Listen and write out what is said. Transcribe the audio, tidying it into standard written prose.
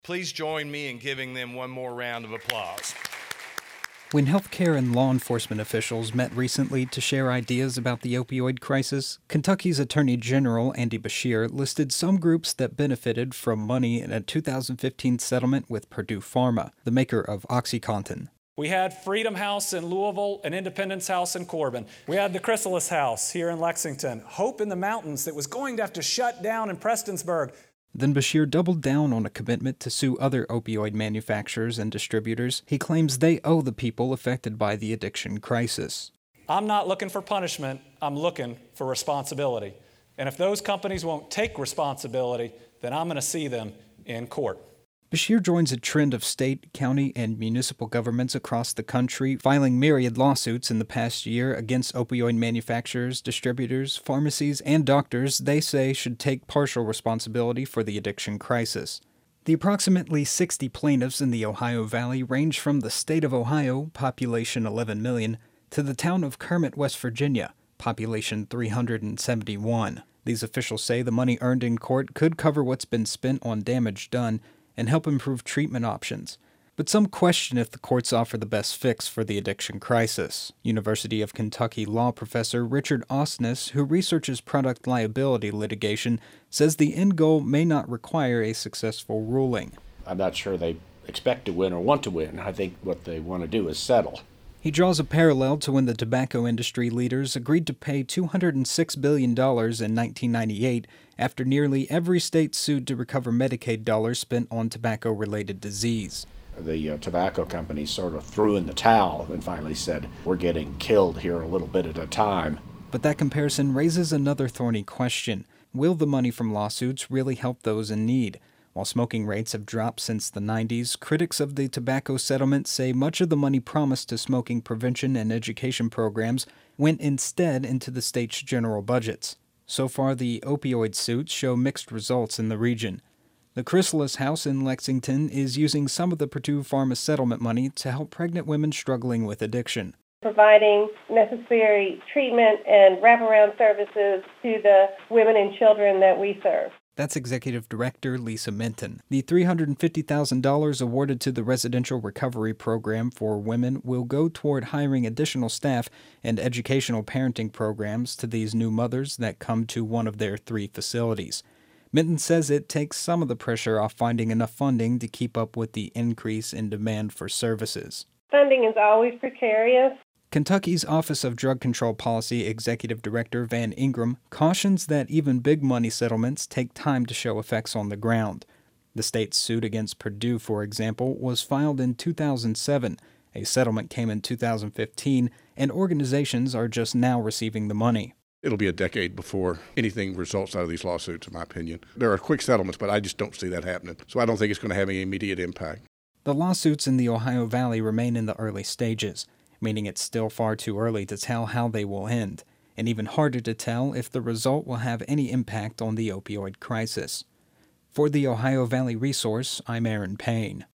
Please join me in giving them one more round of applause. When healthcare and law enforcement officials met recently to share ideas about the opioid crisis, Kentucky's Attorney General Andy Beshear listed some groups that benefited from money in a 2015 settlement with Purdue Pharma, the maker of OxyContin. We had Freedom House in Louisville and Independence House in Corbin. We had the Chrysalis House here in Lexington, Hope in the Mountains that was going to have to shut down in Prestonsburg. Then Beshear doubled down on a commitment to sue other opioid manufacturers and distributors. He claims they owe the people affected by the addiction crisis. I'm not looking for punishment, I'm looking for responsibility. And if those companies won't take responsibility, then I'm going to see them in court. Beshear joins a trend of state, county, and municipal governments across the country filing myriad lawsuits in the past year against opioid manufacturers, distributors, pharmacies, and doctors they say should take partial responsibility for the addiction crisis. The approximately 60 plaintiffs in the Ohio Valley range from the state of Ohio, population 11 million, to the town of Kermit, West Virginia, population 371. These officials say the money earned in court could cover what's been spent on damage done and help improve treatment options. But some question if the courts offer the best fix for the addiction crisis. University of Kentucky law professor Richard Osnes, who researches product liability litigation, says the end goal may not require a successful ruling. I'm not sure they expect to win or want to win. I think what they want to do is settle. He draws a parallel to when the tobacco industry leaders agreed to pay $206 billion in 1998 after nearly every state sued to recover Medicaid dollars spent on tobacco-related disease. The tobacco companies sort of threw in the towel and finally said, we're getting killed here a little bit at a time. But that comparison raises another thorny question. Will the money from lawsuits really help those in need? While smoking rates have dropped since the 90s, critics of the tobacco settlement say much of the money promised to smoking prevention and education programs went instead into the state's general budgets. So far, the opioid suits show mixed results in the region. The Chrysalis House in Lexington is using some of the Purdue Pharma settlement money to help pregnant women struggling with addiction. Providing necessary treatment and wraparound services to the women and children that we serve. That's Executive Director Lisa Minton. The $350,000 awarded to the Residential Recovery Program for women will go toward hiring additional staff and educational parenting programs to these new mothers that come to one of their 3 facilities. Minton says it takes some of the pressure off finding enough funding to keep up with the increase in demand for services. Funding is always precarious. Kentucky's Office of Drug Control Policy Executive Director Van Ingram cautions that even big money settlements take time to show effects on the ground. The state's suit against Purdue, for example, was filed in 2007. A settlement came in 2015, and organizations are just now receiving the money. It'll be a decade before anything results out of these lawsuits, in my opinion. There are quick settlements, but I just don't see that happening. So I don't think it's going to have any immediate impact. The lawsuits in the Ohio Valley remain in the early stages, meaning it's still far too early to tell how they will end, and even harder to tell if the result will have any impact on the opioid crisis. For the Ohio Valley Resource, I'm Aaron Payne.